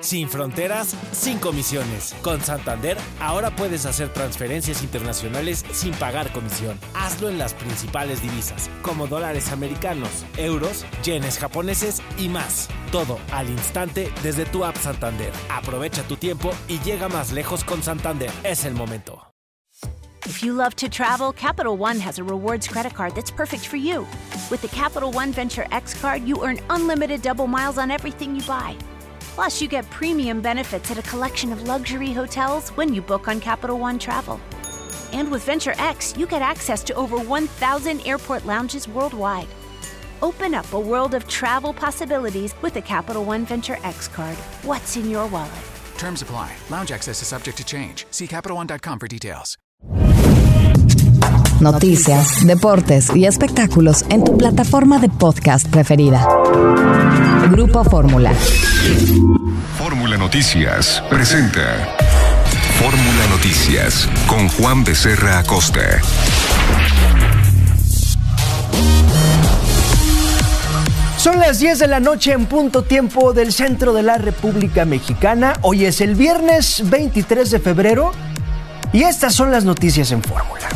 Sin fronteras, sin comisiones. Con Santander, ahora puedes hacer transferencias internacionales sin pagar comisión. Hazlo en las principales divisas, como dólares americanos, euros, yenes japoneses y más. Todo al instante desde tu app Santander. Aprovecha tu tiempo y llega más lejos con Santander. Es el momento. If you love to travel, Capital One has a rewards credit card that's perfect for you. With the Capital One Venture X card, you earn unlimited double miles on everything you buy. Plus, you get premium benefits at a collection of luxury hotels when you book on Capital One Travel. And with Venture X, you get access to over 1,000 airport lounges worldwide. Open up a world of travel possibilities with the Capital One Venture X card. What's in your wallet? Terms apply. Lounge access is subject to change. See CapitalOne.com for details. Noticias, deportes y espectáculos en tu plataforma de podcast preferida. Grupo Fórmula. Fórmula Noticias presenta Fórmula Noticias con Juan Becerra Acosta. Son las 10 de la noche en punto tiempo del centro de la República Mexicana. Hoy es el viernes 23 de febrero y estas son las noticias en Fórmula.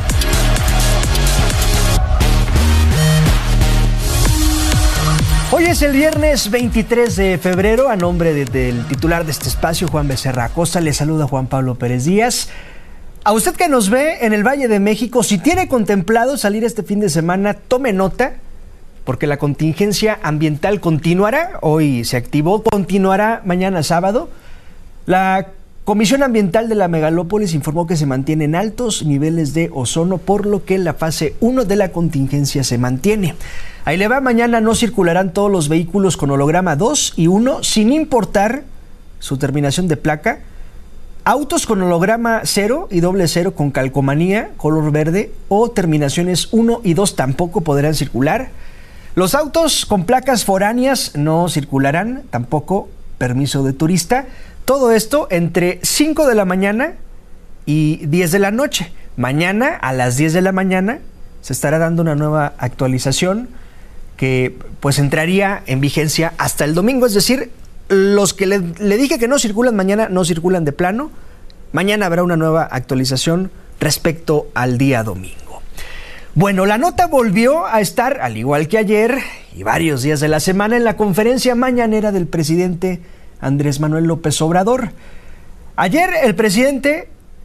Hoy es el viernes 23 de febrero. A nombre del titular de este espacio, Juan Becerra Acosta, le saluda Juan Pablo Pérez Díaz. A usted que nos ve en el Valle de México, si tiene contemplado salir este fin de semana, tome nota, porque la contingencia ambiental continuará. Hoy se activó, continuará mañana sábado. La Comisión Ambiental de la Megalópolis informó que se mantienen altos niveles de ozono, por lo que la fase 1 de la contingencia se mantiene. Ahí le va, mañana no circularán todos los vehículos con holograma 2 y 1, sin importar su terminación de placa. Autos con holograma 0 y doble 0 con calcomanía, color verde, o terminaciones 1 y 2 tampoco podrán circular. Los autos con placas foráneas no circularán, tampoco permiso de turista. Todo esto entre 5 de la mañana y 10 de la noche. Mañana a las 10 de la mañana se estará dando una nueva actualización que pues entraría en vigencia hasta el domingo. Es decir, los que le dije que no circulan mañana, no circulan de plano. Mañana habrá una nueva actualización respecto al día domingo. Bueno, la nota volvió a estar, al igual que ayer y varios días de la semana, en la conferencia mañanera del presidente Andrés Manuel López Obrador. Ayer el presidente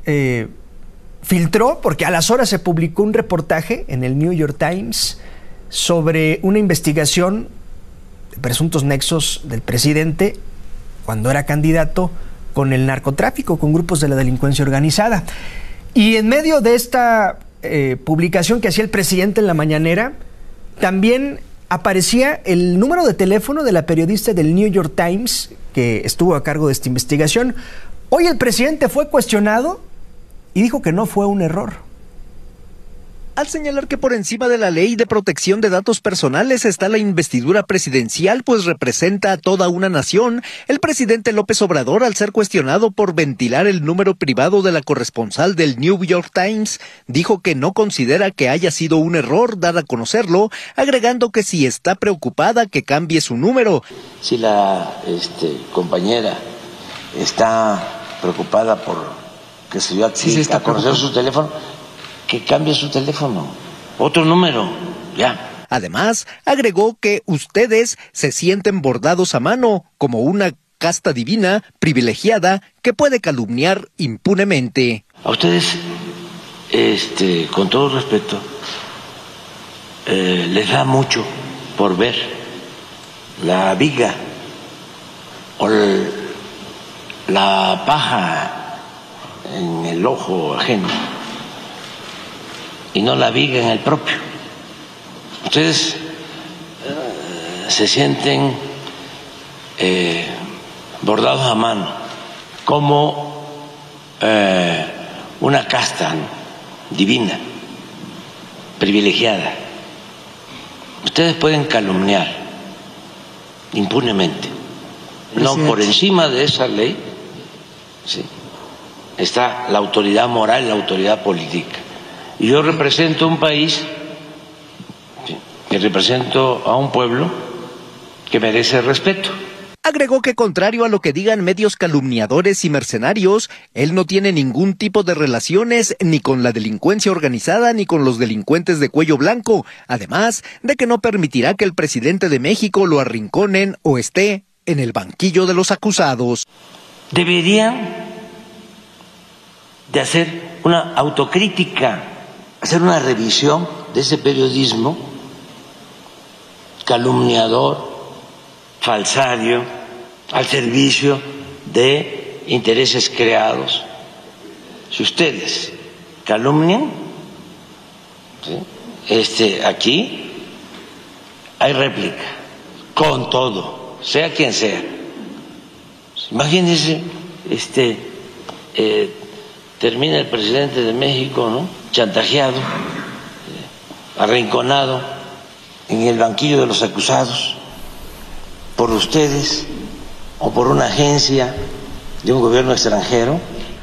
filtró, porque a las horas se publicó un reportaje en el New York Times sobre una investigación de presuntos nexos del presidente cuando era candidato con el narcotráfico, con grupos de la delincuencia organizada. Y en medio de esta publicación que hacía el presidente en la mañanera, también aparecía el número de teléfono de la periodista del New York Times que estuvo a cargo de esta investigación. Hoy el presidente fue cuestionado y dijo que no fue un error. Al señalar que por encima de la ley de protección de datos personales está la investidura presidencial, pues representa a toda una nación, el presidente López Obrador, al ser cuestionado por ventilar el número privado de la corresponsal del New York Times, dijo que no considera que haya sido un error dar a conocerlo, agregando que si está preocupada que cambie su número. Si la compañera está preocupada por que se dio a conocer su teléfono, que cambie su teléfono, otro número, ya. Además, agregó que ustedes se sienten bordados a mano como una casta divina privilegiada que puede calumniar impunemente. A ustedes, con todo respeto, les da mucho por ver la viga o la paja en el ojo ajeno y no la viga en el propio. Ustedes se sienten bordados a mano como una casta divina, privilegiada. Ustedes pueden calumniar impunemente. No, por encima de esa ley, ¿sí?, está la autoridad moral y la autoridad política. Y yo represento un país, que represento a un pueblo que merece respeto. Agregó que contrario a lo que digan medios calumniadores y mercenarios, él no tiene ningún tipo de relaciones ni con la delincuencia organizada ni con los delincuentes de cuello blanco, además de que no permitirá que el presidente de México lo arrinconen o esté en el banquillo de los acusados. Deberían de hacer una autocrítica, hacer una revisión de ese periodismo calumniador, falsario, al servicio de intereses creados. Si ustedes calumnian, ¿sí? Aquí hay réplica, con todo, sea quien sea. Imagínense, termina el presidente de México, ¿no?, chantajeado, arrinconado en el banquillo de los acusados por ustedes o por una agencia de un gobierno extranjero.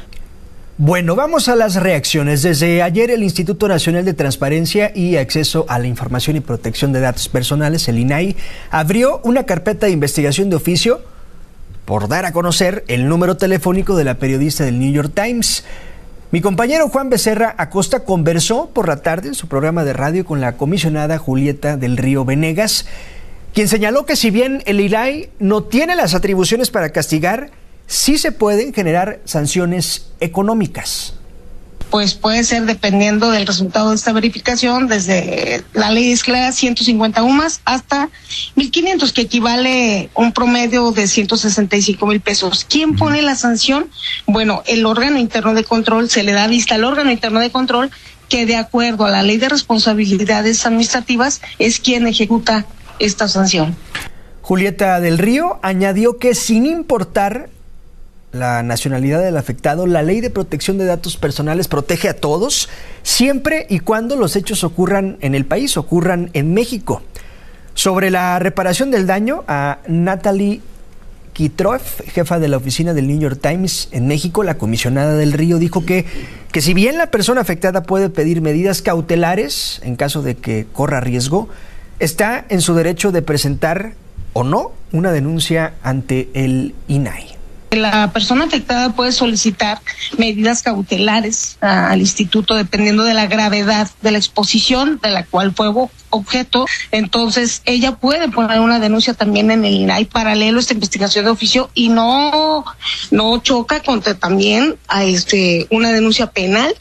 Bueno, vamos a las reacciones. Desde ayer el Instituto Nacional de Transparencia y Acceso a la Información y Protección de Datos Personales, el INAI, abrió una carpeta de investigación de oficio por dar a conocer el número telefónico de la periodista del New York Times. Mi compañero Juan Becerra Acosta conversó por la tarde en su programa de radio con la comisionada Julieta del Río Venegas, quien señaló que si bien el INAI no tiene las atribuciones para castigar, sí se pueden generar sanciones económicas. Pues puede ser dependiendo del resultado de esta verificación, desde la ley es clara 150 UMAS hasta 1,500, que equivale a un promedio de 165,000 pesos. ¿Quién pone la sanción? Bueno, el órgano interno de control, se le da vista al órgano interno de control, que de acuerdo a la ley de responsabilidades administrativas es quien ejecuta esta sanción. Julieta del Río añadió que sin importar la nacionalidad del afectado, la Ley de Protección de Datos Personales protege a todos, siempre y cuando los hechos ocurran en el país, ocurran en México. Sobre la reparación del daño, a Natalie Kitroff, jefa de la oficina del New York Times en México, la comisionada del Río, dijo que si bien la persona afectada puede pedir medidas cautelares en caso de que corra riesgo, está en su derecho de presentar o no una denuncia ante el INAI. La persona afectada puede solicitar medidas cautelares al instituto dependiendo de la gravedad de la exposición de la cual fue objeto. Entonces ella puede poner una denuncia también en el INAI paralelo a esta investigación de oficio y no choca contra también a una denuncia penal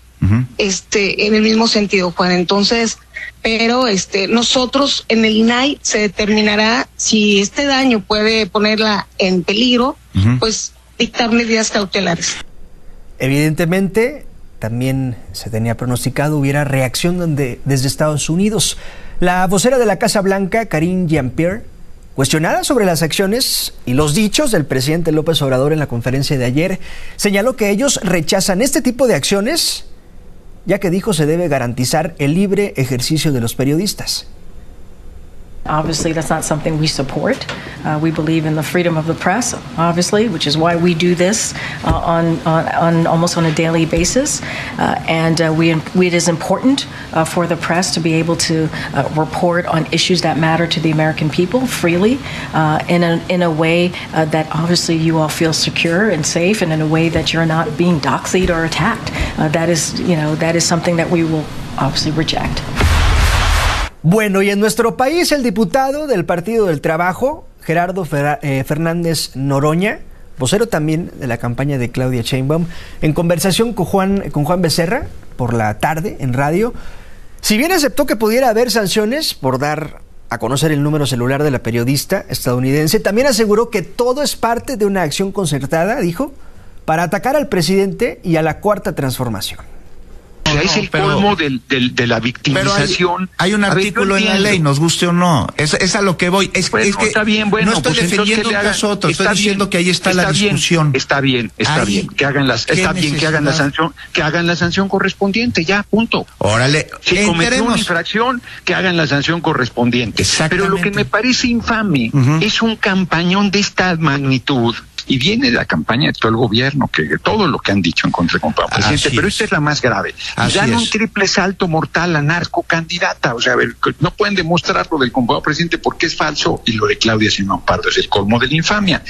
en el mismo sentido, Juan. Entonces, pero nosotros en el INAI se determinará si este daño puede ponerla en peligro, pues dictar medidas cautelares. Evidentemente, también se tenía pronosticado hubiera reacción desde Estados Unidos. La vocera de la Casa Blanca, Karine Jean-Pierre, cuestionada sobre las acciones y los dichos del presidente López Obrador en la conferencia de ayer, señaló que ellos rechazan este tipo de acciones, ya que dijo se debe garantizar el libre ejercicio de los periodistas. Obviously, that's not something we support. We believe in the freedom of the press, obviously, which is why we do this on almost on a daily basis. It is important for the press to be able to report on issues that matter to the American people freely, in a way that obviously you all feel secure and safe, and in a way that you're not being doxied or attacked. That is something that we will obviously reject. Bueno, y en nuestro país, el diputado del Partido del Trabajo, Gerardo Fernández Noroña, vocero también de la campaña de Claudia Sheinbaum, en conversación con Juan Becerra por la tarde en radio, si bien aceptó que pudiera haber sanciones por dar a conocer el número celular de la periodista estadounidense, también aseguró que todo es parte de una acción concertada, dijo, para atacar al presidente y a la Cuarta Transformación. Es el colmo de la victimización. Pero hay un artículo en la ley, nos guste o no. Es a lo que voy. Es que está bien, bueno, no estoy defendiendo un caso otro, estoy diciendo que ahí está la discusión. Está bien, que hagan la sanción correspondiente, ya, punto. Órale, si cometió una infracción, que hagan la sanción correspondiente. Pero lo que me parece infame es un campañón de esta magnitud, y viene de la campaña de todo el gobierno, que todo lo que han dicho en contra del presidente, pero esta es la más grave. Dan un triple salto mortal a narcocandidata, o sea, a ver, no pueden demostrar lo del comprobado presidente porque es falso, y lo de Claudia Sheinbaum Pardo es el colmo de la infamia.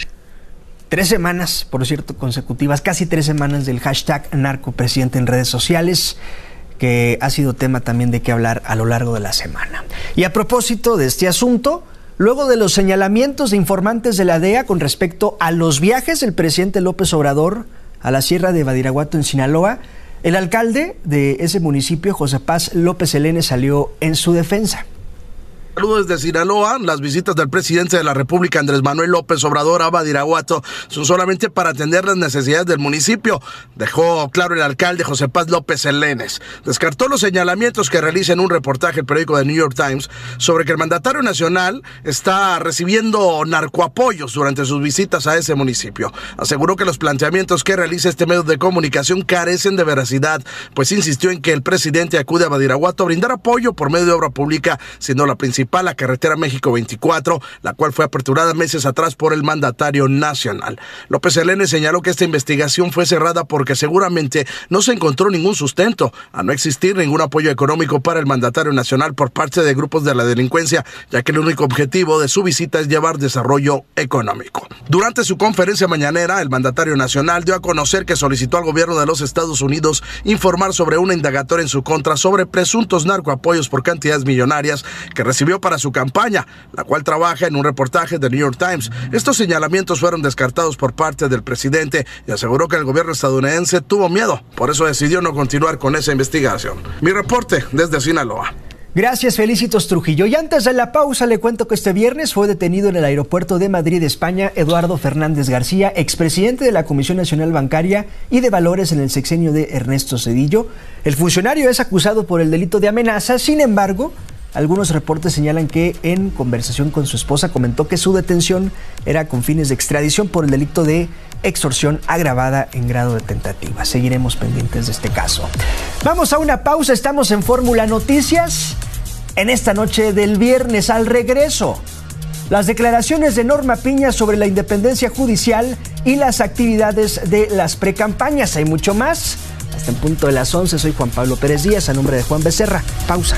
3 semanas, por cierto, consecutivas, casi 3 semanas del hashtag narcopresidente en redes sociales, que ha sido tema también de qué hablar a lo largo de la semana. Y a propósito de este asunto, luego de los señalamientos de informantes de la DEA con respecto a los viajes del presidente López Obrador a la Sierra de Badiraguato en Sinaloa, el alcalde de ese municipio, José Paz López Helene, salió en su defensa. Saludos desde Sinaloa. Las visitas del presidente de la República, Andrés Manuel López Obrador, a Badiraguato son solamente para atender las necesidades del municipio, dejó claro el alcalde José Paz López Helens. Descartó los señalamientos que realiza en un reportaje el periódico The New York Times sobre que el mandatario nacional está recibiendo narcoapoyos durante sus visitas a ese municipio. Aseguró que los planteamientos que realiza este medio de comunicación carecen de veracidad, pues insistió en que el presidente acude a Badiraguato a brindar apoyo por medio de obra pública, siendo la principal la carretera México 24, la cual fue aperturada meses atrás por el mandatario nacional. López Helene señaló que esta investigación fue cerrada porque seguramente no se encontró ningún sustento, a no existir ningún apoyo económico para el mandatario nacional por parte de grupos de la delincuencia, ya que el único objetivo de su visita es llevar desarrollo económico. Durante su conferencia mañanera, el mandatario nacional dio a conocer que solicitó al gobierno de los Estados Unidos informar sobre una indagatoria en su contra sobre presuntos narcoapoyos por cantidades millonarias que recibió para su campaña, la cual trabaja en un reportaje de New York Times. Estos señalamientos fueron descartados por parte del presidente y aseguró que el gobierno estadounidense tuvo miedo, por eso decidió no continuar con esa investigación. Mi reporte desde Sinaloa. Gracias, Felicitos Trujillo. Y antes de la pausa le cuento que este viernes fue detenido en el aeropuerto de Madrid, España, Eduardo Fernández García, expresidente de la Comisión Nacional Bancaria y de Valores en el sexenio de Ernesto Zedillo. El funcionario es acusado por el delito de amenaza. Sin embargo, algunos reportes señalan que en conversación con su esposa comentó que su detención era con fines de extradición por el delito de extorsión agravada en grado de tentativa. Seguiremos pendientes de este caso. Vamos a una pausa, estamos en Fórmula Noticias. En esta noche del viernes, al regreso, las declaraciones de Norma Piña sobre la independencia judicial y las actividades de las precampañas. Hay mucho más. Hasta en punto de las 11, soy Juan Pablo Pérez Díaz, a nombre de Juan Becerra. Pausa.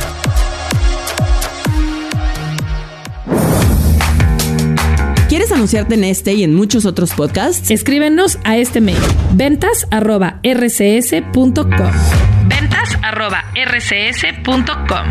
¿Quieres anunciarte en este y en muchos otros podcasts? Escríbenos a este mail: ventas@rcs.com. ventas@rcs.com.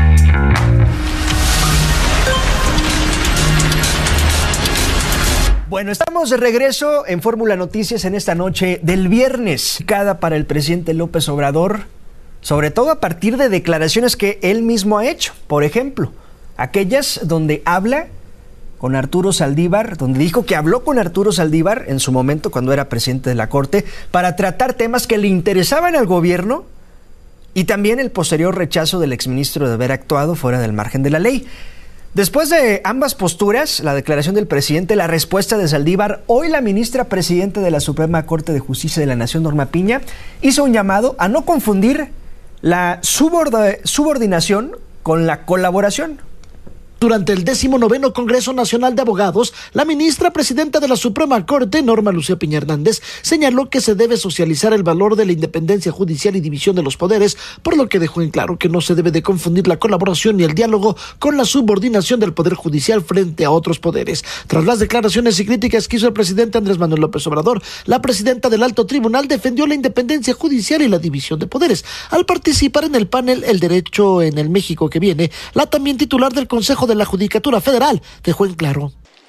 Bueno, estamos de regreso en Fórmula Noticias en esta noche del viernes. Cada para el presidente López Obrador, sobre todo a partir de declaraciones que él mismo ha hecho. Por ejemplo, aquellas donde habla con Arturo Saldívar, donde dijo que habló con Arturo Saldívar en su momento cuando era presidente de la Corte para tratar temas que le interesaban al gobierno, y también el posterior rechazo del exministro de haber actuado fuera del margen de la ley. Después de ambas posturas, la declaración del presidente, la respuesta de Saldívar, hoy la ministra presidenta de la Suprema Corte de Justicia de la Nación, Norma Piña, hizo un llamado a no confundir la subordinación con la colaboración. Durante el 19º Congreso Nacional de Abogados, la ministra presidenta de la Suprema Corte, Norma Lucía Piña Hernández, señaló que se debe socializar el valor de la independencia judicial y división de los poderes, por lo que dejó en claro que no se debe de confundir la colaboración ni el diálogo con la subordinación del Poder Judicial frente a otros poderes. Tras las declaraciones y críticas que hizo el presidente Andrés Manuel López Obrador, la presidenta del Alto Tribunal defendió la independencia judicial y la división de poderes. Al participar en el panel El Derecho en el México que viene, la también titular del Consejo de la Judicatura Federal dejó en claro: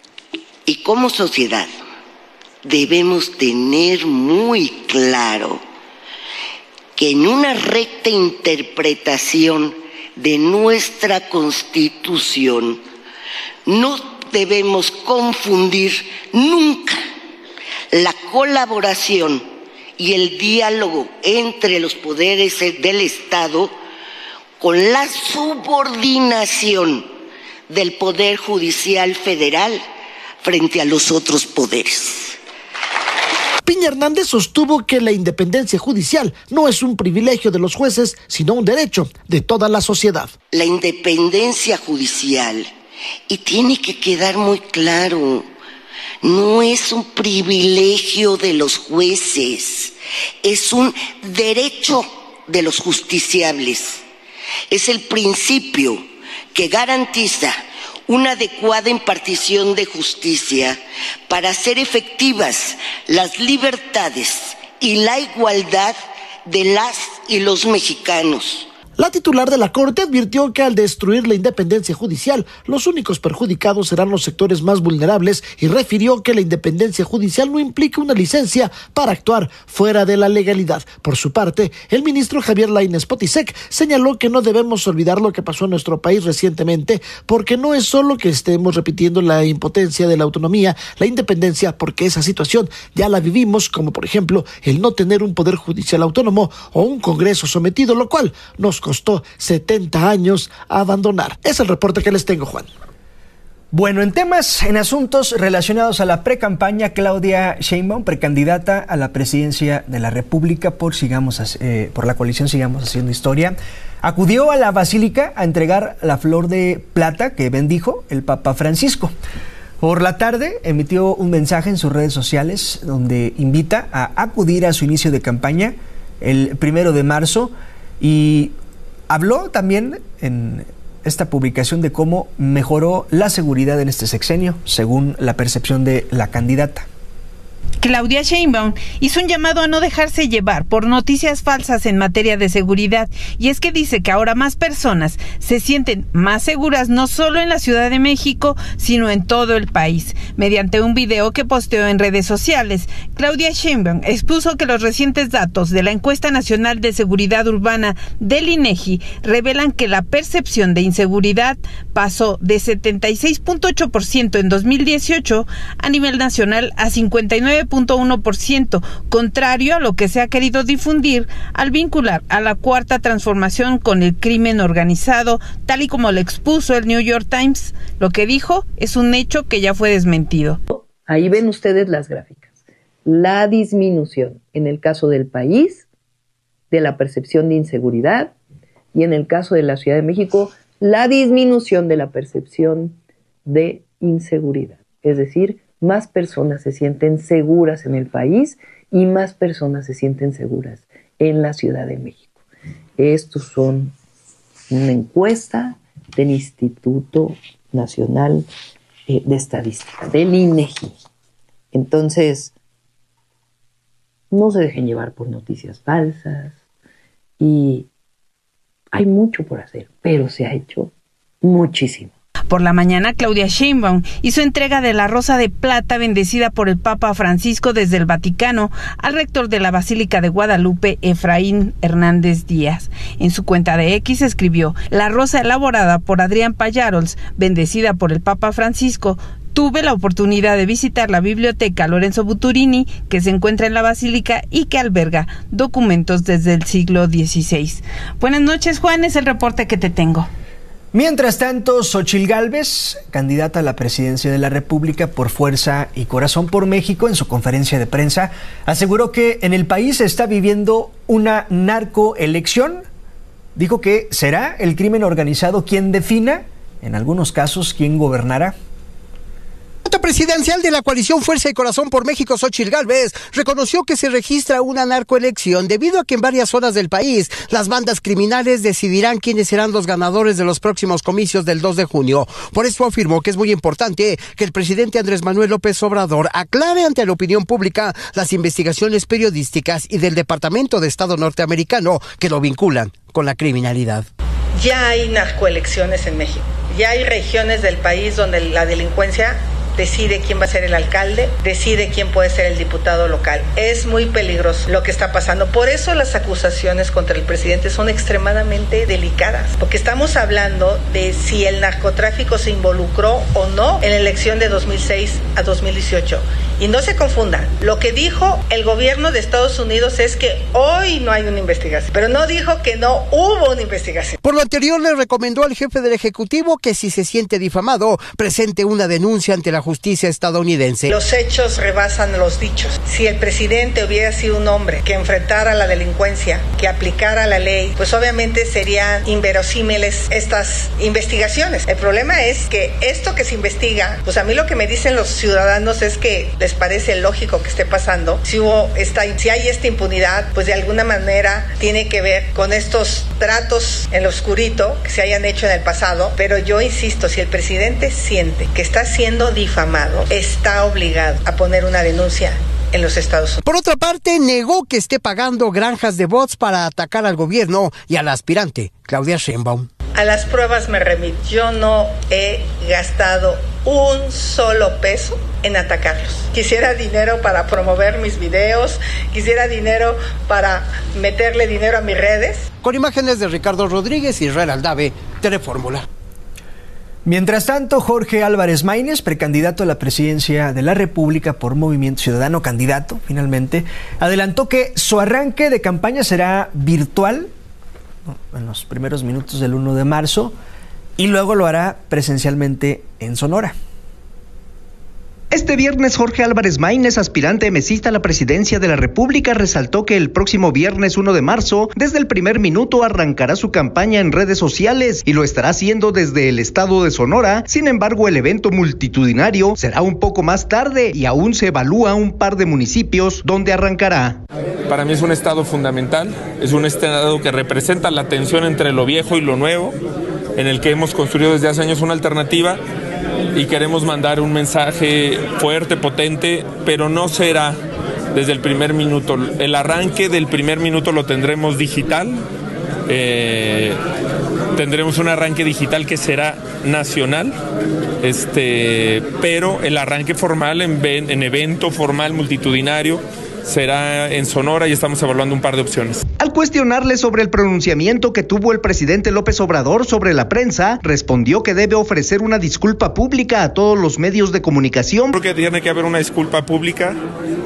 y como sociedad debemos tener muy claro que en una recta interpretación de nuestra Constitución no debemos confundir nunca la colaboración y el diálogo entre los poderes del Estado con la subordinación del Poder Judicial Federal frente a los otros poderes. Piña Hernández sostuvo que la independencia judicial no es un privilegio de los jueces, sino un derecho de toda la sociedad. La independencia judicial, y tiene que quedar muy claro, no es un privilegio de los jueces, es un derecho de los justiciables. Es el principio que garantiza una adecuada impartición de justicia para hacer efectivas las libertades y la igualdad de las y los mexicanos. La titular de la Corte advirtió que al destruir la independencia judicial, los únicos perjudicados serán los sectores más vulnerables y refirió que la independencia judicial no implica una licencia para actuar fuera de la legalidad. Por su parte, el ministro Javier Lainez Potisek señaló que no debemos olvidar lo que pasó en nuestro país recientemente, porque no es solo que estemos repitiendo la impotencia de la autonomía, la independencia, porque esa situación ya la vivimos, como por ejemplo el no tener un poder judicial autónomo o un Congreso sometido, lo cual nos costó 70 años abandonar. Es el reporte que les tengo, Juan. Bueno, en asuntos relacionados a la precampaña, Claudia Sheinbaum, precandidata a la presidencia de la República por la coalición Sigamos Haciendo Historia, acudió a la Basílica a entregar la flor de plata que bendijo el Papa Francisco. Por la tarde emitió un mensaje en sus redes sociales donde invita a acudir a su inicio de campaña el 1 de marzo y habló también en esta publicación de cómo mejoró la seguridad en este sexenio, según la percepción de la candidata. Claudia Sheinbaum hizo un llamado a no dejarse llevar por noticias falsas en materia de seguridad, y es que dice que ahora más personas se sienten más seguras no solo en la Ciudad de México, sino en todo el país. Mediante un video que posteó en redes sociales, Claudia Sheinbaum expuso que los recientes datos de la Encuesta Nacional de Seguridad Urbana del INEGI revelan que la percepción de inseguridad pasó de 76.8% en 2018 a nivel nacional a 59.1%, contrario a lo que se ha querido difundir al vincular a la Cuarta Transformación con el crimen organizado, tal y como lo expuso el New York Times. Lo que dijo es un hecho que ya fue desmentido. Ahí ven ustedes las gráficas. La disminución en el caso del país de la percepción de inseguridad y en el caso de la Ciudad de México, la disminución de la percepción de inseguridad. Es decir, más personas se sienten seguras en el país y más personas se sienten seguras en la Ciudad de México. Estos son una encuesta del Instituto Nacional de Estadística, del INEGI. Entonces, no se dejen llevar por noticias falsas y hay mucho por hacer, pero se ha hecho muchísimo. Por la mañana, Claudia Sheinbaum hizo entrega de la rosa de plata bendecida por el Papa Francisco desde el Vaticano al rector de la Basílica de Guadalupe, Efraín Hernández Díaz. En su cuenta de X escribió: la rosa elaborada por Adrián Pallarols, bendecida por el Papa Francisco. Tuve la oportunidad de visitar la biblioteca Lorenzo Buturini, que se encuentra en la Basílica y que alberga documentos desde el siglo XVI. Buenas noches, Juan, es el reporte que te tengo. Mientras tanto, Xóchitl Gálvez, candidata a la presidencia de la República por Fuerza y Corazón por México, en su conferencia de prensa, aseguró que en el país se está viviendo una narcoelección. Dijo que será el crimen organizado quien defina, en algunos casos, quién gobernará. Presidencial de la coalición Fuerza y Corazón por México, Xóchitl Gálvez, reconoció que se registra una narcoelección debido a que en varias zonas del país las bandas criminales decidirán quiénes serán los ganadores de los próximos comicios del 2 de junio. Por eso afirmó que es muy importante que el presidente Andrés Manuel López Obrador aclare ante la opinión pública las investigaciones periodísticas y del Departamento de Estado norteamericano que lo vinculan con la criminalidad. Ya hay narcoelecciones en México, ya hay regiones del país donde la delincuencia decide quién va a ser el alcalde, decide quién puede ser el diputado local. Es muy peligroso lo que está pasando. Por eso las acusaciones contra el presidente son extremadamente delicadas, porque estamos hablando de si el narcotráfico se involucró o no en la elección de 2006 a 2018. Y no se confundan, lo que dijo el gobierno de Estados Unidos es que hoy no hay una investigación, pero no dijo que no hubo una investigación. Por lo anterior, le recomendó al jefe del Ejecutivo que si se siente difamado, presente una denuncia ante la justicia estadounidense. Los hechos rebasan los dichos. Si el presidente hubiera sido un hombre que enfrentara la delincuencia, que aplicara la ley, pues obviamente serían inverosímiles estas investigaciones. El problema es que esto que se investiga, pues a mí lo que me dicen los ciudadanos es que les parece lógico que esté pasando. Si hay esta impunidad, pues de alguna manera tiene que ver con estos tratos en lo oscurito que se hayan hecho en el pasado. Pero yo insisto, si el presidente siente que está siendo difamado, está obligado a poner una denuncia en los Estados Unidos. Por otra parte, negó que esté pagando granjas de bots para atacar al gobierno y al aspirante, Claudia Sheinbaum. A las pruebas me remito. Yo no he gastado un solo peso en atacarlos. Quisiera dinero para promover mis videos, quisiera dinero para meterle dinero a mis redes. Con imágenes de Ricardo Rodríguez y Israel Aldave, Telefórmula. Mientras tanto, Jorge Álvarez Maínez, precandidato a la presidencia de la República por Movimiento Ciudadano, candidato finalmente, adelantó que su arranque de campaña será virtual en los primeros minutos del 1 de marzo y luego lo hará presencialmente en Sonora. Este viernes, Jorge Álvarez Maínez, aspirante mesista a la presidencia de la República, resaltó que el próximo viernes 1 de marzo, desde el primer minuto, arrancará su campaña en redes sociales y lo estará haciendo desde el estado de Sonora. Sin embargo, el evento multitudinario será un poco más tarde y aún se evalúa un par de municipios donde arrancará. Para mí es un estado fundamental, es un estado que representa la tensión entre lo viejo y lo nuevo, en el que hemos construido desde hace años una alternativa y queremos mandar un mensaje fuerte, potente, pero no será desde el primer minuto. El arranque del primer minuto lo tendremos digital, tendremos un arranque digital que será nacional, pero el arranque formal en evento formal multitudinario será en Sonora y estamos evaluando un par de opciones. Al cuestionarle sobre el pronunciamiento que tuvo el presidente López Obrador sobre la prensa, respondió que debe ofrecer una disculpa pública a todos los medios de comunicación. Creo que tiene que haber una disculpa pública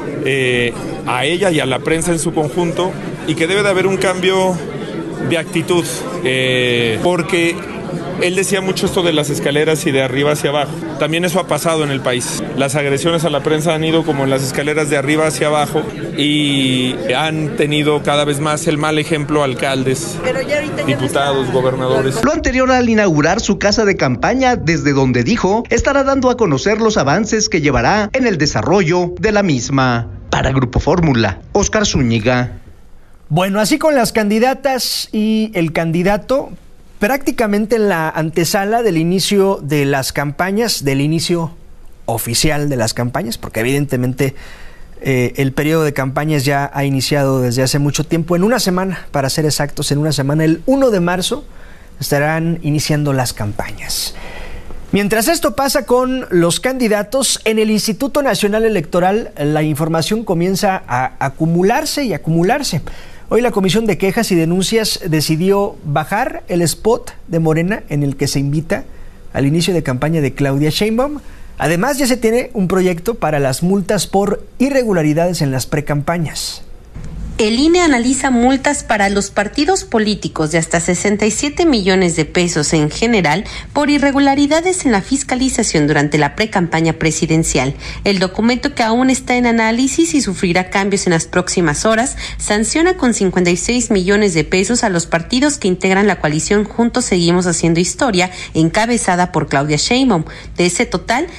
a ella y a la prensa en su conjunto y que debe de haber un cambio de actitud, porque él decía mucho esto de las escaleras y de arriba hacia abajo. También eso ha pasado en el país. Las agresiones a la prensa han ido como en las escaleras de arriba hacia abajo y han tenido cada vez más el mal ejemplo alcaldes, diputados, gobernadores. Lo anterior al inaugurar su casa de campaña, desde donde dijo estará dando a conocer los avances que llevará en el desarrollo de la misma. Para Grupo Fórmula, Óscar Zúñiga. Bueno, así con las candidatas y el candidato, prácticamente en la antesala del inicio de las campañas, del inicio oficial de las campañas, porque evidentemente el periodo de campañas ya ha iniciado desde hace mucho tiempo. En una semana, para ser exactos, en una semana, el 1 de marzo, estarán iniciando las campañas. Mientras esto pasa con los candidatos, en el Instituto Nacional Electoral la información comienza a acumularse y acumularse. Hoy la Comisión de Quejas y Denuncias decidió bajar el spot de Morena en el que se invita al inicio de campaña de Claudia Sheinbaum. Además, ya se tiene un proyecto para las multas por irregularidades en las precampañas. El INE analiza multas para los partidos políticos de hasta 67 millones de pesos en general por irregularidades en la fiscalización durante la precampaña presidencial. El documento, que aún está en análisis y sufrirá cambios en las próximas horas, sanciona con 56 millones de pesos a los partidos que integran la coalición Juntos Seguimos Haciendo Historia, encabezada por Claudia Sheinbaum. De ese total,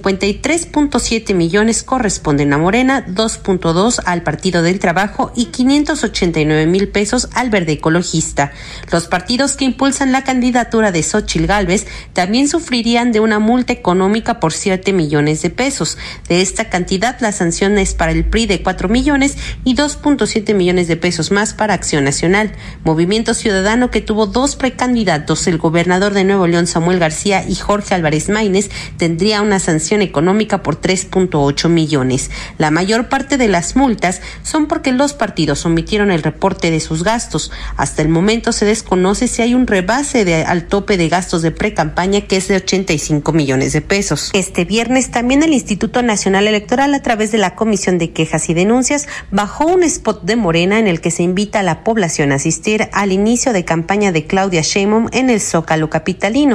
53.7 millones corresponden a Morena, 2.2 al Partido del Trabajo y 589,000 pesos al Verde Ecologista. Los partidos que impulsan la candidatura de Xóchitl Gálvez también sufrirían de una multa económica por 7 millones de pesos. De esta cantidad, la sanción es para el PRI de 4 millones y 2.7 millones de pesos más para Acción Nacional. Movimiento Ciudadano, que tuvo dos precandidatos, el gobernador de Nuevo León Samuel García y Jorge Álvarez Maínez, tendría una sanción económica por 3.8 millones. La mayor parte de las multas son porque los partidos partidos omitieron el reporte de sus gastos. Hasta el momento se desconoce si hay un rebase al tope de gastos de precampaña, que es de 85 millones de pesos. Este viernes también el Instituto Nacional Electoral, a través de la Comisión de Quejas y Denuncias, bajó un spot de Morena en el que se invita a la población a asistir al inicio de campaña de Claudia Sheinbaum en el Zócalo capitalino.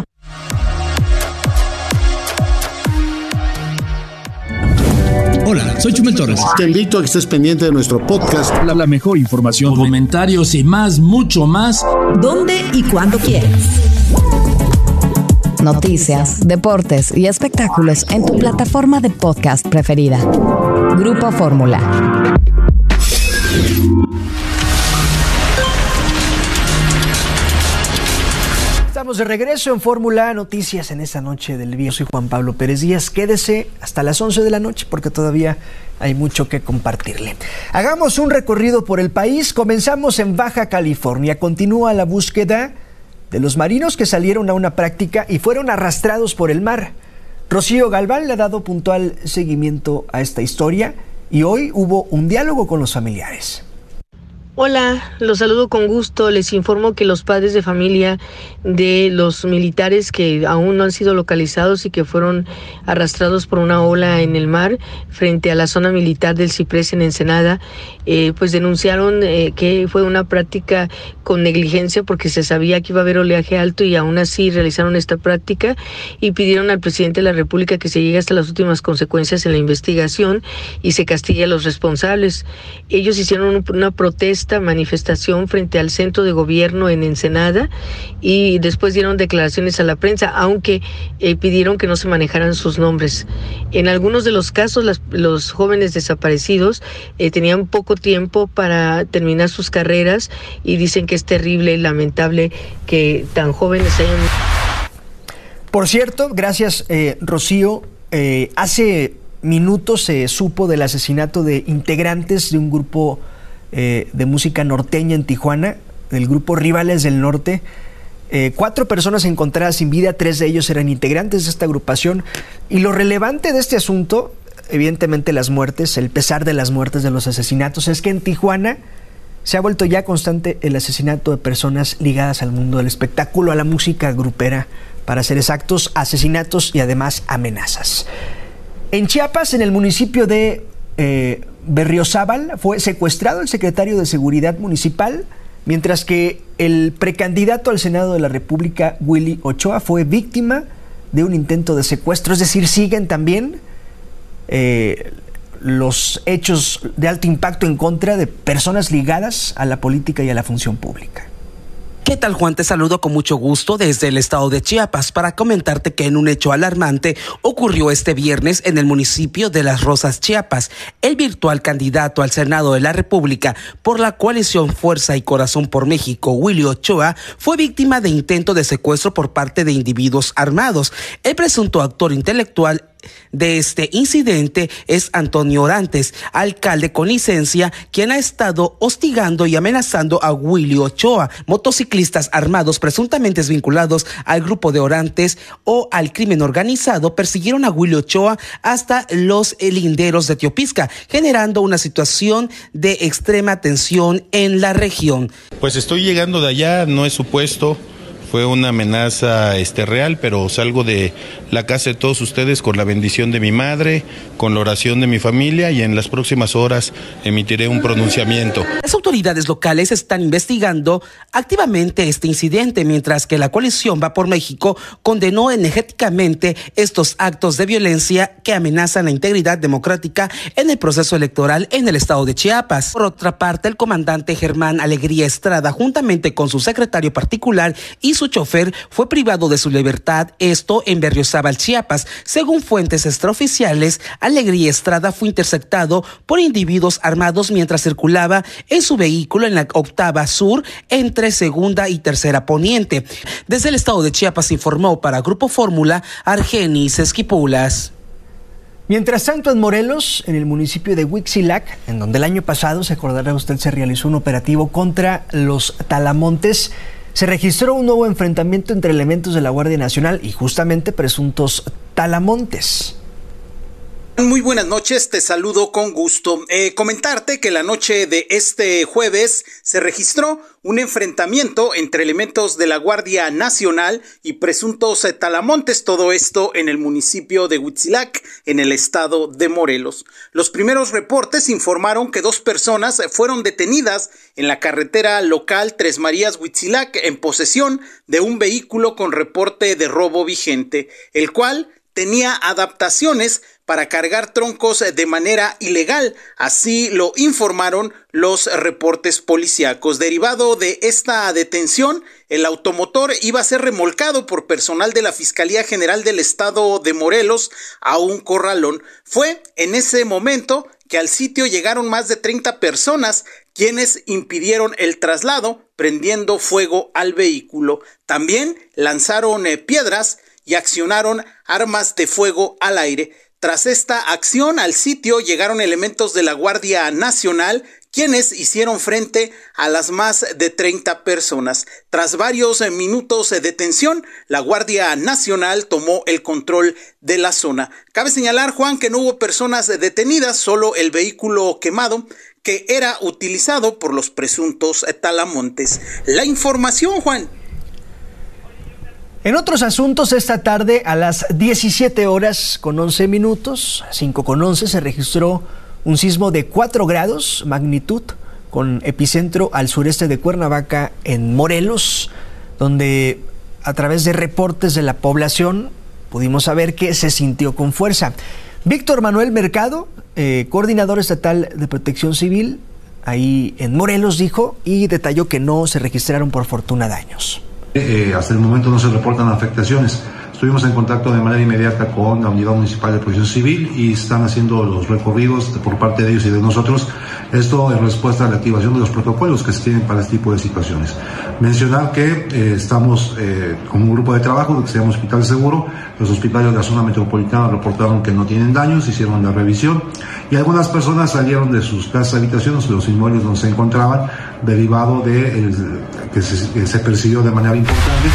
Hola, soy Chumel Torres. Te invito a que estés pendiente de nuestro podcast. La mejor información, comentarios y más, mucho más. ¿Dónde y cuándo quieres? Noticias, deportes y espectáculos en tu plataforma de podcast preferida. Grupo Fórmula. Estamos de regreso en Fórmula Noticias en esta noche del viernes. Soy Juan Pablo Pérez Díaz. Quédese hasta las 11 de la noche porque todavía hay mucho que compartirle. Hagamos un recorrido por el país. Comenzamos en Baja California. Continúa la búsqueda de los marinos que salieron a una práctica y fueron arrastrados por el mar. Rocío Galván le ha dado puntual seguimiento a esta historia y hoy hubo un diálogo con los familiares. Hola, los saludo con gusto. Les informo que los padres de familia de los militares que aún no han sido localizados y que fueron arrastrados por una ola en el mar frente a la zona militar del Ciprés en Ensenada, pues denunciaron que fue una práctica con negligencia porque se sabía que iba a haber oleaje alto y aún así realizaron esta práctica y pidieron al presidente de la República que se llegue hasta las últimas consecuencias en la investigación y se castigue a los responsables. Ellos hicieron una manifestación frente al centro de gobierno en Ensenada y después dieron declaraciones a la prensa, aunque pidieron que no se manejaran sus nombres. En algunos de los casos los jóvenes desaparecidos tenían poco tiempo para terminar sus carreras y dicen que es terrible y lamentable que tan jóvenes hayan... Por cierto, gracias Rocío, hace minutos se supo del asesinato de integrantes de un grupo de música norteña en Tijuana, del grupo Rivales del Norte. 4 personas encontradas sin vida, 3 de ellos eran integrantes de esta agrupación. Y lo relevante de este asunto, evidentemente las muertes, el pesar de las muertes, de los asesinatos, es que en Tijuana se ha vuelto ya constante el asesinato de personas ligadas al mundo del espectáculo, a la música grupera, para ser exactos, asesinatos y además amenazas. En Chiapas, en el municipio de Berriozábal, fue secuestrado el secretario de Seguridad Municipal, mientras que el precandidato al Senado de la República, Willy Ochoa, fue víctima de un intento de secuestro. Es decir, siguen también los hechos de alto impacto en contra de personas ligadas a la política y a la función pública. ¿Qué tal, Juan? Te saludo con mucho gusto desde el estado de Chiapas para comentarte que en un hecho alarmante ocurrió este viernes en el municipio de Las Rosas, Chiapas. El virtual candidato al Senado de la República por la coalición Fuerza y Corazón por México, Willy Ochoa, fue víctima de intento de secuestro por parte de individuos armados. El presunto actor intelectual de este incidente es Antonio Orantes, alcalde con licencia, quien ha estado hostigando y amenazando a Willy Ochoa. Motociclistas armados presuntamente vinculados al grupo de Orantes o al crimen organizado persiguieron a Willy Ochoa hasta los linderos de Teopisca, generando una situación de extrema tensión en la región. Pues estoy llegando de allá, no es supuesto. Fue una amenaza real, pero salgo de la casa de todos ustedes con la bendición de mi madre, con la oración de mi familia y en las próximas horas emitiré un pronunciamiento. Las autoridades locales están investigando activamente este incidente, mientras que la coalición Va por México condenó energéticamente estos actos de violencia que amenazan la integridad democrática en el proceso electoral en el estado de Chiapas. Por otra parte, el comandante Germán Alegría Estrada, juntamente con su secretario particular y su chofer, fue privado de su libertad, esto en Berriozábal, Chiapas. Según fuentes extraoficiales, Alegría Estrada fue interceptado por individuos armados mientras circulaba en su vehículo en la octava sur entre segunda y tercera poniente. Desde el estado de Chiapas informó para Grupo Fórmula Argenis Esquipulas. Mientras tanto, en Morelos, en el municipio de Huitzilac, en donde el año pasado, se acordará usted, se realizó un operativo contra los talamontes, se registró un nuevo enfrentamiento entre elementos de la Guardia Nacional y justamente presuntos talamontes. Muy buenas noches, te saludo con gusto. Comentarte que la noche de este jueves se registró un enfrentamiento entre elementos de la Guardia Nacional y presuntos talamontes, todo esto en el municipio de Huitzilac, en el estado de Morelos. Los primeros reportes informaron que 2 personas fueron detenidas en la carretera local Tres Marías Huitzilac en posesión de un vehículo con reporte de robo vigente, el cual tenía adaptaciones para cargar troncos de manera ilegal, así lo informaron los reportes policíacos. Derivado de esta detención, el automotor iba a ser remolcado por personal de la Fiscalía General del Estado de Morelos a un corralón. Fue en ese momento que al sitio llegaron más de 30 personas, quienes impidieron el traslado, prendiendo fuego al vehículo. También lanzaron piedras y accionaron armas de fuego al aire. Tras esta acción al sitio llegaron elementos de la Guardia Nacional, quienes hicieron frente a las más de 30 personas. Tras varios minutos de detención, la Guardia Nacional tomó el control de la zona. Cabe señalar, Juan, que no hubo personas detenidas, solo el vehículo quemado que era utilizado por los presuntos talamontes. La información, Juan. En otros asuntos, esta tarde a las 17 horas con 11 minutos, 5:11, se registró un sismo de 4 grados magnitud con epicentro al sureste de Cuernavaca, en Morelos, donde a través de reportes de la población pudimos saber que se sintió con fuerza. Víctor Manuel Mercado, coordinador estatal de Protección Civil, ahí en Morelos, dijo y detalló que no se registraron por fortuna daños. Hasta el momento no se reportan afectaciones. Estuvimos en contacto de manera inmediata con la Unidad Municipal de Protección Civil y están haciendo los recorridos por parte de ellos y de nosotros. Esto en respuesta a la activación de los protocolos que se tienen para este tipo de situaciones. Mencionar que estamos con un grupo de trabajo que se llama Hospital Seguro. Los hospitales de la zona metropolitana reportaron que no tienen daños, hicieron la revisión y algunas personas salieron de sus casas, habitaciones, de los inmuebles donde se encontraban, derivado de que se persiguió de manera importante.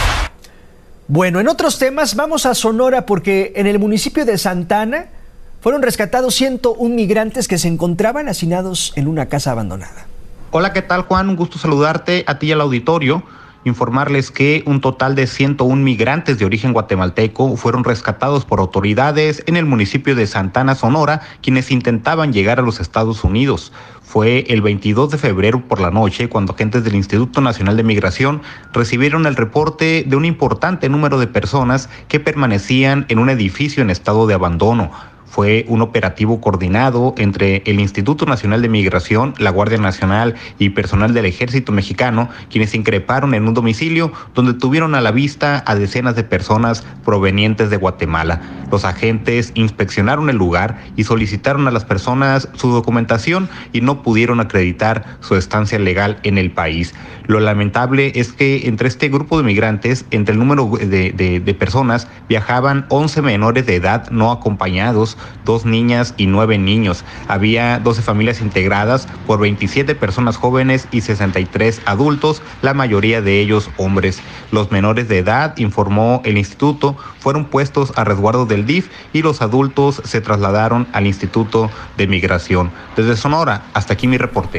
Bueno, en otros temas vamos a Sonora, porque en el municipio de Santa Ana fueron rescatados 101 migrantes que se encontraban hacinados en una casa abandonada. Hola, ¿qué tal, Juan? Un gusto saludarte a ti y al auditorio. Informarles que un total de 101 migrantes de origen guatemalteco fueron rescatados por autoridades en el municipio de Santa Ana, Sonora, quienes intentaban llegar a los Estados Unidos. Fue el 22 de febrero por la noche cuando agentes del Instituto Nacional de Migración recibieron el reporte de un importante número de personas que permanecían en un edificio en estado de abandono. Fue un operativo coordinado entre el Instituto Nacional de Migración, la Guardia Nacional y personal del Ejército Mexicano, quienes increparon en un domicilio donde tuvieron a la vista a decenas de personas provenientes de Guatemala. Los agentes inspeccionaron el lugar y solicitaron a las personas su documentación y no pudieron acreditar su estancia legal en el país. Lo lamentable es que entre este grupo de migrantes, entre el número de personas, viajaban 11 menores de edad no acompañados, 2 niñas y 9 niños. Había 12 familias integradas por 27 personas jóvenes y 63 adultos, la mayoría de ellos hombres. Los menores de edad, informó el instituto, fueron puestos a resguardo del DIF y los adultos se trasladaron al Instituto de Migración. Desde Sonora, hasta aquí mi reporte.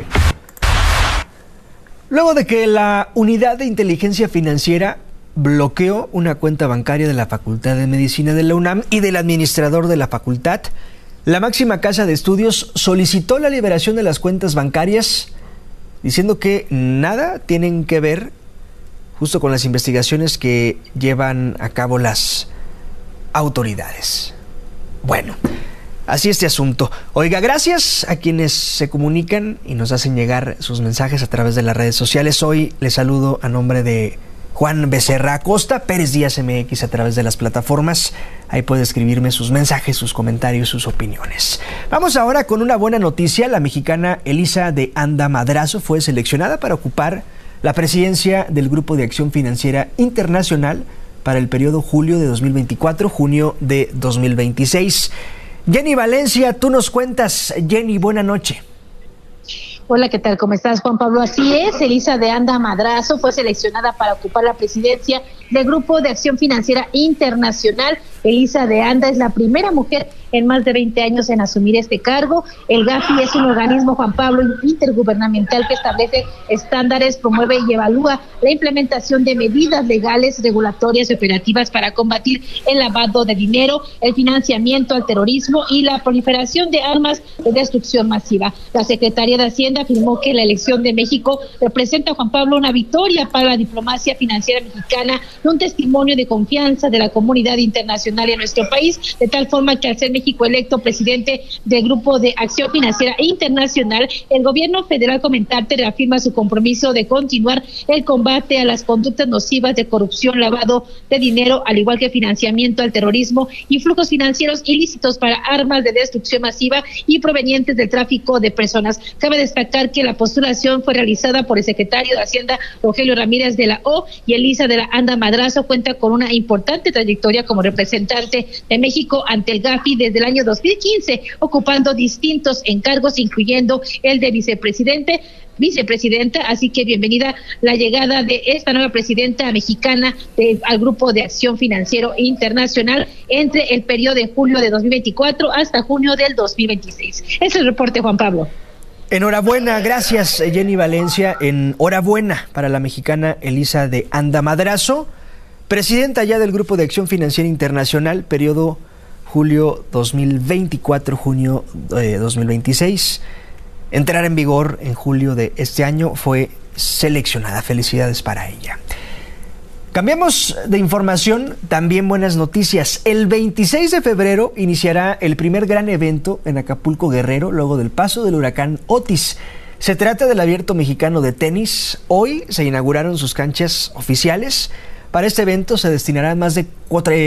Luego de que la Unidad de Inteligencia Financiera bloqueó una cuenta bancaria de la Facultad de Medicina de la UNAM y del administrador de la facultad, la máxima casa de estudios solicitó la liberación de las cuentas bancarias, diciendo que nada tienen que ver justo con las investigaciones que llevan a cabo las autoridades. Bueno, así este asunto. Oiga, gracias a quienes se comunican y nos hacen llegar sus mensajes a través de las redes sociales. Hoy les saludo a nombre de Juan Becerra Acosta, Pérez Díaz MX a través de las plataformas. Ahí puede escribirme sus mensajes, sus comentarios, sus opiniones. Vamos ahora con una buena noticia. La mexicana Elisa de Anda Madrazo fue seleccionada para ocupar la presidencia del Grupo de Acción Financiera Internacional para el periodo julio de 2024, junio de 2026. Jenny Valencia, tú nos cuentas. Jenny, buena noche. Hola, ¿qué tal? ¿Cómo estás, Juan Pablo? Así es, Elisa de Anda Madrazo fue seleccionada para ocupar la presidencia del Grupo de Acción Financiera Internacional Elisa de Anda es la primera mujer en más de 20 años en asumir este cargo. El GAFI es un organismo, Juan Pablo, intergubernamental que establece estándares, promueve y evalúa la implementación de medidas legales, regulatorias y operativas para combatir el lavado de dinero, el financiamiento al terrorismo y la proliferación de armas de destrucción masiva. La Secretaría de Hacienda afirmó que la elección de México representa, Juan Pablo, una victoria para la diplomacia financiera mexicana y un testimonio de confianza de la comunidad internacional en nuestro país, de tal forma que al ser México electo presidente del Grupo de Acción Financiera Internacional, el gobierno federal, comentarte, reafirma su compromiso de continuar el combate a las conductas nocivas de corrupción, lavado de dinero, al igual que financiamiento al terrorismo y flujos financieros ilícitos para armas de destrucción masiva y provenientes del tráfico de personas. Cabe destacar que la postulación fue realizada por el secretario de Hacienda, Rogelio Ramírez de la O, y Elisa de la Anda Madrazo cuenta con una importante trayectoria como representante de México ante el GAFI desde el año 2015, ocupando distintos encargos, incluyendo el de vicepresidenta, así que bienvenida la llegada de esta nueva presidenta mexicana al Grupo de Acción Financiero Internacional entre el periodo de julio de 2024 hasta junio del 2026. Ese es el reporte, Juan Pablo. Enhorabuena, gracias Jenny Valencia. Enhorabuena para la mexicana Elisa de Anda Madrazo, presidenta ya del Grupo de Acción Financiera Internacional, periodo julio 2024, junio 2026. Entrar en vigor en julio de este año, fue seleccionada. Felicidades para ella. Cambiamos de información, también buenas noticias. El 26 de febrero iniciará el primer gran evento en Acapulco, Guerrero, luego del paso del huracán Otis. Se trata del Abierto Mexicano de Tenis. Hoy se inauguraron sus canchas oficiales. Para este evento se destinarán más de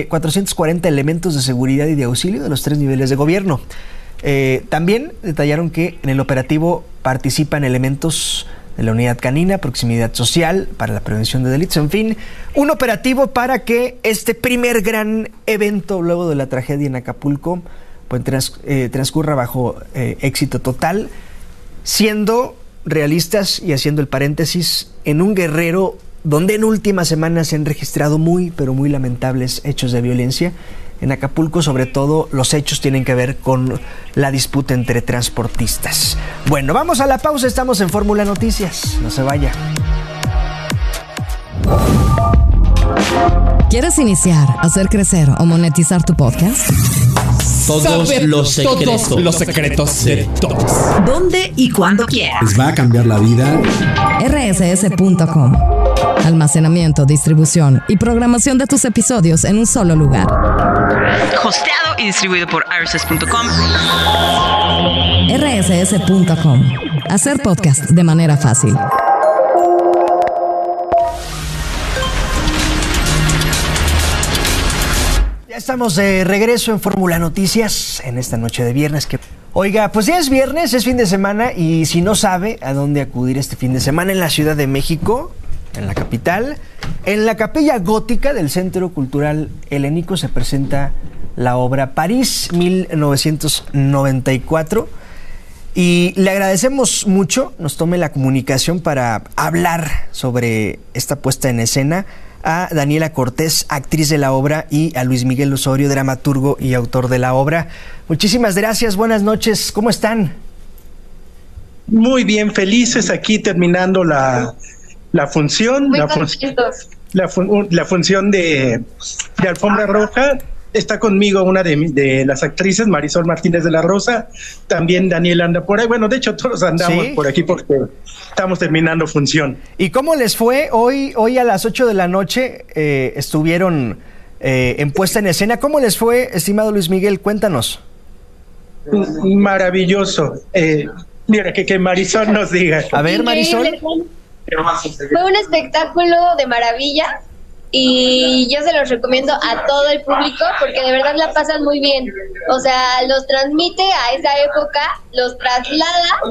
440 elementos de seguridad y de auxilio de los 3 niveles de gobierno. También detallaron que en el operativo participan elementos de la Unidad Canina, Proximidad Social, para la prevención de delitos, en fin, un operativo para que este primer gran evento luego de la tragedia en Acapulco pues, transcurra bajo éxito total, siendo realistas y haciendo el paréntesis en un Guerrero donde en últimas semanas se han registrado muy, pero muy lamentables hechos de violencia. En Acapulco, sobre todo, los hechos tienen que ver con la disputa entre transportistas. Bueno, vamos a la pausa, estamos en Fórmula Noticias. No se vaya. ¿Quieres iniciar, hacer crecer o monetizar tu podcast? Todos los secretos de todos. ¿Dónde y cuándo quieras? Les va a cambiar la vida. rss.com. Almacenamiento, distribución y programación de tus episodios en un solo lugar. Hosteado y distribuido por rss.com. rss.com. Hacer podcast de manera fácil. Ya estamos de regreso en Fórmula Noticias en esta noche de viernes. Oiga, pues ya es viernes, es fin de semana, y si no sabe a dónde acudir este fin de semana, en la Ciudad de México, en la capital, en la Capilla Gótica del Centro Cultural Helénico se presenta la obra París 1994, y le agradecemos mucho nos tome la comunicación para hablar sobre esta puesta en escena a Daniela Cortés, actriz de la obra, y a Luis Miguel Osorio, dramaturgo y autor de la obra. Muchísimas gracias, buenas noches, ¿cómo están? Muy bien, felices aquí terminando la función, la función de Alfombra Roja. Está conmigo una de las actrices, Marisol Martínez de la Rosa, también Daniel anda por ahí. Bueno, de hecho todos andamos por aquí porque estamos terminando función. ¿Y cómo les fue? Hoy a las 8 de la noche estuvieron en puesta en escena. ¿Cómo les fue, estimado Luis Miguel? Cuéntanos. Maravilloso. Mira, que Marisol nos diga. A ver, Marisol. Fue un espectáculo de maravilla y yo se los recomiendo a todo el público porque de verdad la pasan muy bien. O sea, los transmite a esa época, los traslada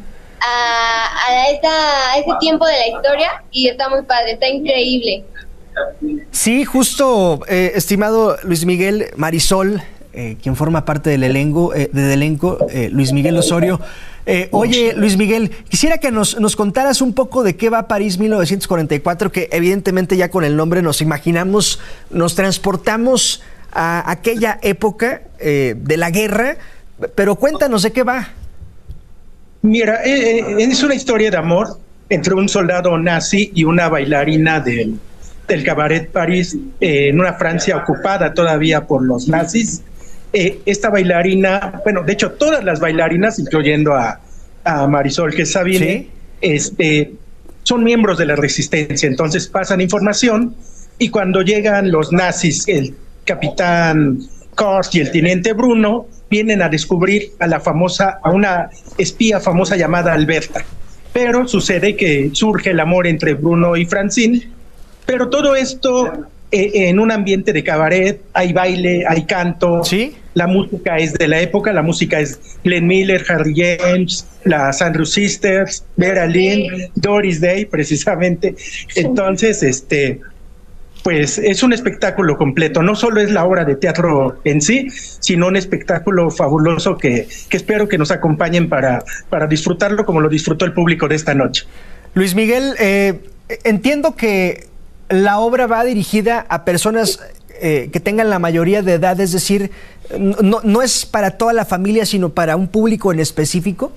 a ese tiempo de la historia y está muy padre, está increíble. Sí, justo, estimado Luis Miguel, Marisol, quien forma parte del elenco, Luis Miguel Osorio. Oye, Luis Miguel, quisiera que nos contaras un poco de qué va París 1944, que evidentemente ya con el nombre nos imaginamos, nos transportamos a aquella época de la guerra, pero cuéntanos de qué va. Mira, es una historia de amor entre un soldado nazi y una bailarina del Cabaret París, en una Francia ocupada todavía por los nazis. Esta bailarina, bueno, de hecho todas las bailarinas, incluyendo a Marisol Sabine, ¿sí? Son miembros de la resistencia, entonces pasan información y cuando llegan los nazis, el capitán Kors y el teniente Bruno vienen a descubrir a una espía famosa llamada Alberta. Pero sucede que surge el amor entre Bruno y Francine, pero todo esto en un ambiente de cabaret, hay baile, hay canto, ¿sí? La música es de la época, la música es Glenn Miller, Harry James, las Andrews Sisters, Vera Lynn, Doris Day, precisamente. Entonces, pues es un espectáculo completo, no solo es la obra de teatro en sí, sino un espectáculo fabuloso que espero que nos acompañen para disfrutarlo como lo disfrutó el público de esta noche. Luis Miguel, entiendo que la obra va dirigida a personas que tengan la mayoría de edad, es decir, no es para toda la familia, sino para un público en específico.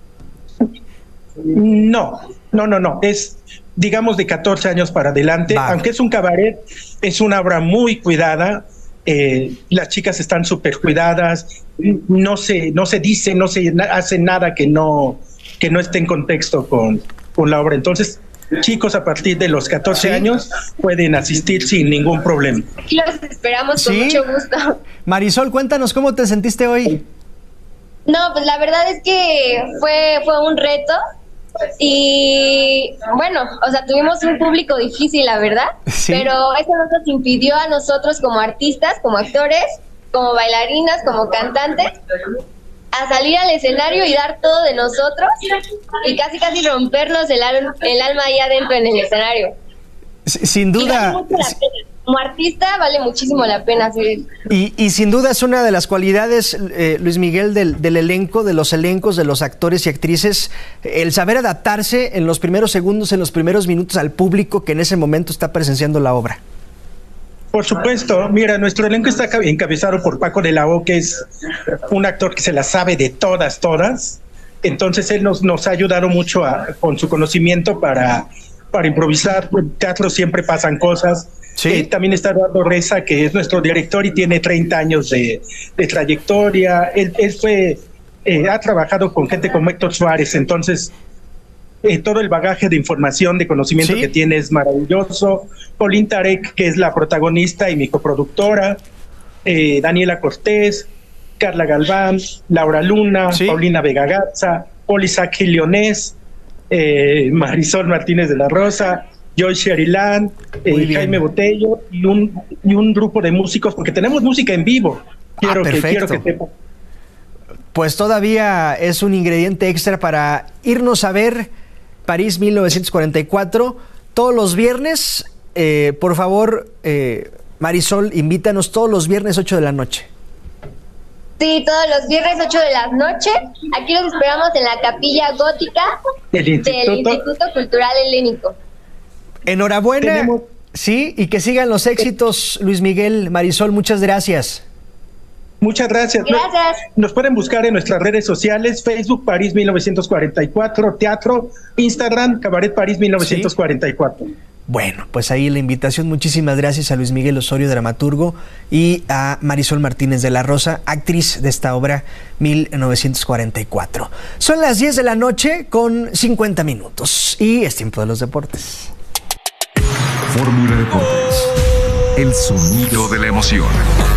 No, es, digamos, de 14 años para adelante. Vale. Aunque es un cabaret, es una obra muy cuidada. Las chicas están súper cuidadas, no se dice, no se hace nada que no esté en contexto con la obra. Entonces, chicos a partir de los 14 años pueden asistir sin ningún problema. Y los esperamos con mucho gusto. Marisol, cuéntanos cómo te sentiste hoy. No, pues la verdad es que fue un reto. Y bueno, o sea, tuvimos un público difícil, la verdad, sí. Pero eso no nos impidió a nosotros como artistas, como actores, como bailarinas, como cantantes, a salir al escenario y dar todo de nosotros y casi rompernos el alma ahí adentro en el escenario. Sin duda. Como artista vale muchísimo la pena. Sí. Y sin duda es una de las cualidades, Luis Miguel, del elenco, de los elencos, de los actores y actrices, el saber adaptarse en los primeros segundos, en los primeros minutos al público que en ese momento está presenciando la obra. Por supuesto, mira, nuestro elenco está encabezado por Paco de la O, que es un actor que se la sabe de todas. Entonces él nos ha ayudado mucho con su conocimiento para improvisar. En teatro siempre pasan cosas. ¿Sí? También está Eduardo Reza, que es nuestro director y tiene 30 años de trayectoria. Él ha trabajado con gente como Héctor Suárez, entonces todo el bagaje de información, de conocimiento que tiene es maravilloso. Pauline Tarek, que es la protagonista y mi coproductora, Daniela Cortés, Carla Galván, Laura Luna, Paulina Vega Garza, Polisac Leonés, Marisol Martínez de la Rosa, Joy Sherilán, Jaime Botello y un grupo de músicos, porque tenemos música en vivo. Quiero que sepan. Pues todavía es un ingrediente extra para irnos a ver París 1944 todos los viernes. Por favor, Marisol, invítanos todos los viernes 8 de la noche. Sí, todos los viernes 8 de la noche. Aquí los esperamos en la Capilla Gótica del Instituto Cultural Helénico. Enhorabuena, sí, y que sigan los éxitos, Luis Miguel, Marisol, muchas gracias. Muchas gracias. Nos pueden buscar en nuestras redes sociales, Facebook París 1944, Teatro, Instagram Cabaret París 1944. Sí. Bueno, pues ahí la invitación. Muchísimas gracias a Luis Miguel Osorio, dramaturgo, y a Marisol Martínez de la Rosa, actriz de esta obra 1944. Son las 10 de la noche con 50 minutos y es tiempo de los deportes. Fórmula Deportes, el sonido de la emoción.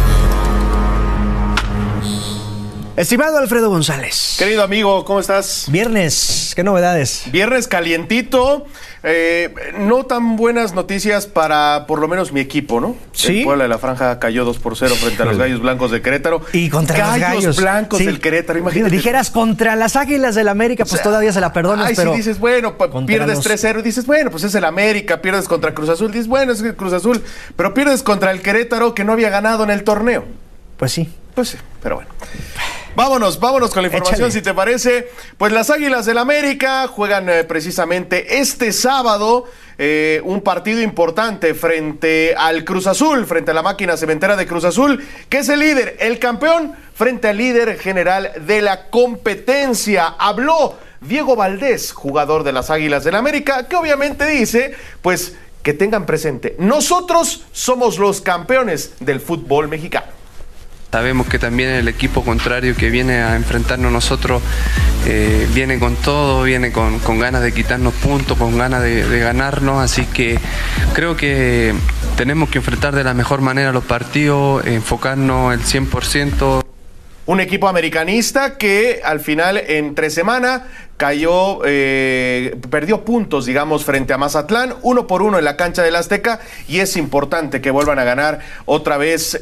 Estimado Alfredo González. Querido amigo, ¿cómo estás? Viernes, ¿qué novedades? Viernes calientito. No tan buenas noticias para por lo menos mi equipo, ¿no? Sí. El Puebla de la Franja cayó 2-0 frente a los Gallos Blancos de Querétaro. Y contra los Gallos Blancos del Querétaro, imagínate. Dijeras contra las Águilas del América, pues todavía se la perdonas, pero... si dices, bueno, pierdes 3-0 y dices, bueno, pues es el América, pierdes contra Cruz Azul, dices, bueno, es el Cruz Azul, pero pierdes contra el Querétaro que no había ganado en el torneo. Pues sí. Pues sí, pero bueno. Vámonos con la información. Échale. Si te parece. Pues las Águilas del América juegan precisamente este sábado un partido importante frente al Cruz Azul, frente a la máquina cementera de Cruz Azul, que es el líder, el campeón, frente al líder general de la competencia. Habló Diego Valdés, jugador de las Águilas del América, que obviamente dice, pues, que tengan presente, nosotros somos los campeones del fútbol mexicano. Sabemos que también el equipo contrario que viene a enfrentarnos nosotros viene con todo, viene con ganas de quitarnos puntos, con ganas de ganarnos, así que creo que tenemos que enfrentar de la mejor manera los partidos, enfocarnos el 100%. Un equipo americanista que al final, entre semana, cayó, perdió puntos, digamos, frente a Mazatlán, 1-1 en la cancha del Azteca, y es importante que vuelvan a ganar otra vez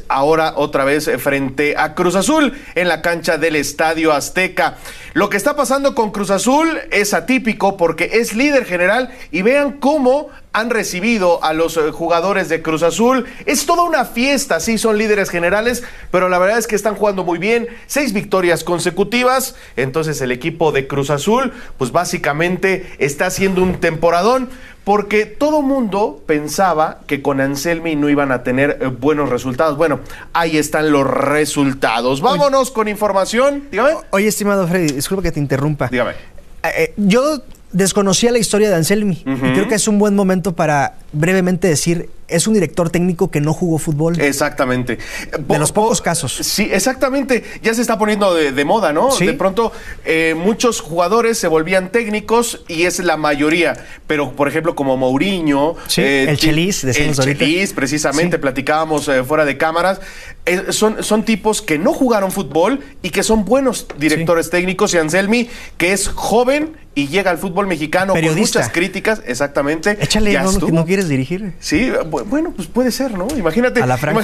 frente a Cruz Azul en la cancha del Estadio Azteca. Lo que está pasando con Cruz Azul es atípico porque es líder general, y vean cómo han recibido a los jugadores de Cruz Azul. Es toda una fiesta, sí, son líderes generales, pero la verdad es que están jugando muy bien, 6 victorias consecutivas. Entonces el equipo de Cruz Azul, pues básicamente está haciendo un temporadón, porque todo mundo pensaba que con Anselmi no iban a tener buenos resultados. Bueno, ahí están los resultados. Vámonos con información. Dígame. Oye, estimado Freddy, disculpa que te interrumpa. Dígame. Yo desconocía la historia de Anselmi, y creo que es un buen momento para brevemente decir, es un director técnico que no jugó fútbol. Exactamente. De los pocos casos. Sí, exactamente. Ya se está poniendo de moda, ¿no? Sí. De pronto, muchos jugadores se volvían técnicos, y es la mayoría. Pero, por ejemplo, como Mourinho. Sí, el Chelis, decimos ahorita. El Chelis, precisamente, sí. Platicábamos fuera de cámaras. Son tipos que no jugaron fútbol y que son buenos directores técnicos. Y Anselmi, que es joven y llega al fútbol mexicano periodista, con muchas críticas. Exactamente. Échale, ¿no quieres dirigir? Sí, bueno, pues puede ser, ¿no? Imagínate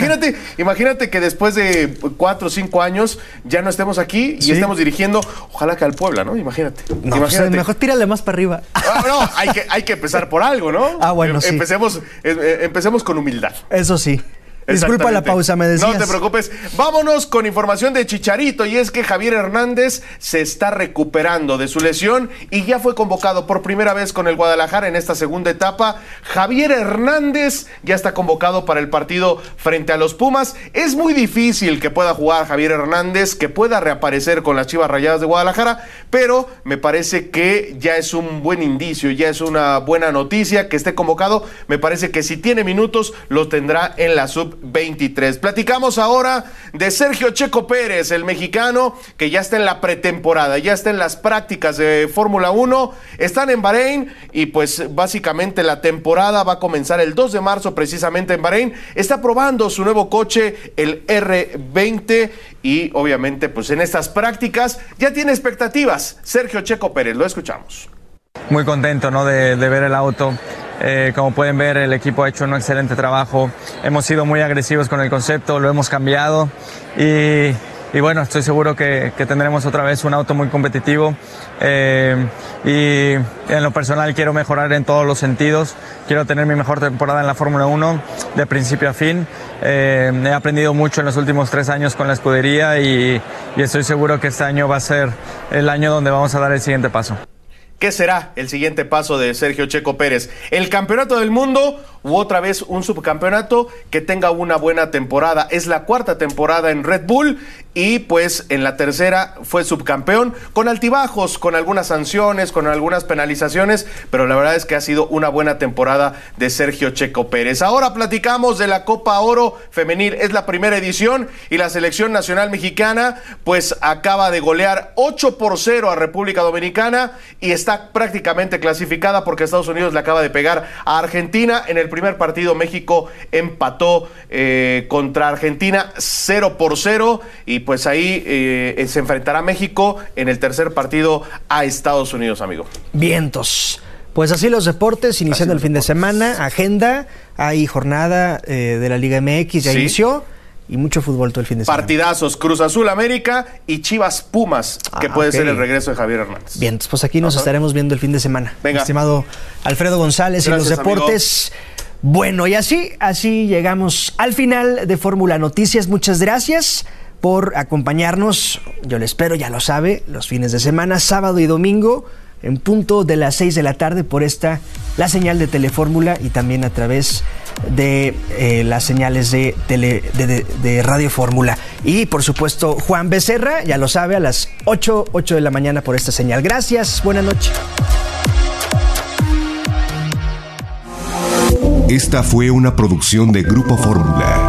que después de 4 o 5 años ya no estemos aquí y estemos dirigiendo, ojalá que al Puebla, ¿no? Imagínate. No, pues mejor tírale más para arriba. No, hay que empezar por algo, ¿no? Bueno, sí. Empecemos con humildad. Eso sí. Disculpa la pausa, me decías. No te preocupes. Vámonos con información de Chicharito, y es que Javier Hernández se está recuperando de su lesión y ya fue convocado por primera vez con el Guadalajara en esta segunda etapa. Javier Hernández ya está convocado para el partido frente a los Pumas. Es muy difícil que pueda jugar Javier Hernández, que pueda reaparecer con las Chivas Rayadas de Guadalajara, pero me parece que ya es un buen indicio, ya es una buena noticia que esté convocado. Me parece que si tiene minutos, lo tendrá en la sub-23. Platicamos ahora de Sergio Checo Pérez, el mexicano, que ya está en la pretemporada, ya está en las prácticas de Fórmula 1, están en Bahrein, y pues básicamente la temporada va a comenzar el 2 de marzo precisamente en Bahrein. Está probando su nuevo coche, el R20, y obviamente pues en estas prácticas ya tiene expectativas Sergio Checo Pérez. Lo escuchamos. Muy contento, ¿no?, de ver el auto. Como pueden ver, el equipo ha hecho un excelente trabajo. Hemos sido muy agresivos con el concepto, lo hemos cambiado, y bueno, estoy seguro que tendremos otra vez un auto muy competitivo, y en lo personal quiero mejorar en todos los sentidos. Quiero tener mi mejor temporada en la Fórmula 1 de principio a fin. He aprendido mucho en los últimos 3 años con la escudería, y estoy seguro que este año va a ser el año donde vamos a dar el siguiente paso. ¿Qué será el siguiente paso de Sergio Checo Pérez? ¿El campeonato del mundo u otra vez un subcampeonato? Que tenga una buena temporada. Es la 4ª temporada en Red Bull, y pues en la 3ª fue subcampeón, con altibajos, con algunas sanciones, con algunas penalizaciones, pero la verdad es que ha sido una buena temporada de Sergio Checo Pérez. Ahora platicamos de la Copa Oro Femenil. Es la primera edición, y la selección nacional mexicana pues acaba de golear 8-0 a República Dominicana, y está prácticamente clasificada porque Estados Unidos le acaba de pegar a Argentina. En el primer partido México empató contra Argentina 0-0, y pues ahí se enfrentará México en el tercer partido a Estados Unidos, amigo. Vientos. Pues así los deportes, iniciando el fin de semana, agenda, hay jornada de la Liga MX, ya inició, y mucho fútbol todo el fin de semana. Partidazos, Cruz Azul América y Chivas Pumas, que puede ser el regreso de Javier Hernández. Bien, pues aquí nos estaremos viendo el fin de semana. Venga. Estimado Alfredo González. Gracias, y los deportes. Amigo. Bueno, y así llegamos al final de Fórmula Noticias. Muchas gracias por acompañarnos. Yo le espero, ya lo sabe, los fines de semana, sábado y domingo, en punto de las 6 de la tarde por la señal de Telefórmula y también a través de las señales de Radio Fórmula. Y por supuesto Juan Becerra, ya lo sabe, a las 8 de la mañana por esta señal. Gracias, buenas noches. Esta fue una producción de Grupo Fórmula.